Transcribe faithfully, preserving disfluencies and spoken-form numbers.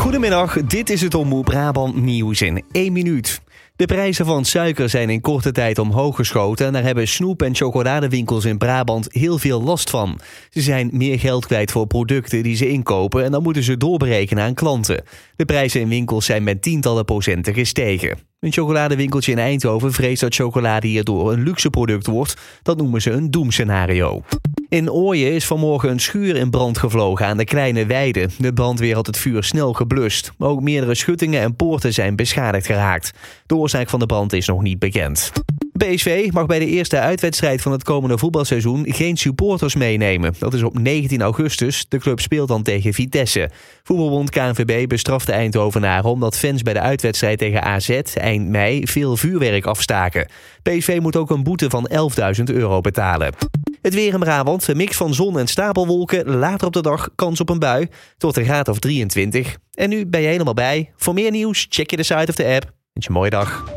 Goedemiddag, dit is het Omroep Brabant nieuws in één minuut. De prijzen van suiker zijn in korte tijd omhoog geschoten en daar hebben snoep- en chocoladewinkels in Brabant heel veel last van. Ze zijn meer geld kwijt voor producten die ze inkopen en dan moeten ze doorberekenen aan klanten. De prijzen in winkels zijn met tientallen procenten gestegen. Een chocoladewinkeltje in Eindhoven vreest dat chocolade hierdoor een luxe product wordt. Dat noemen ze een doemscenario. In Ooyen is vanmorgen een schuur in brand gevlogen aan de Kleine Weide. De brandweer had het vuur snel geblust. Ook meerdere schuttingen en poorten zijn beschadigd geraakt. De oorzaak van de brand is nog niet bekend. P S V mag bij de eerste uitwedstrijd van het komende voetbalseizoen geen supporters meenemen. Dat is op negentien augustus. De club speelt dan tegen Vitesse. Voetbalbond K N V B bestraft de Eindhovenaren omdat fans bij de uitwedstrijd tegen A Z eind mei veel vuurwerk afstaken. P S V moet ook een boete van elfduizend euro betalen. Het weer in Brabant, een mix van zon en stapelwolken. Later op de dag kans op een bui, tot een graad of drieëntwintig. En nu ben je helemaal bij. Voor meer nieuws check je de site of de app. Wens je een mooie dag.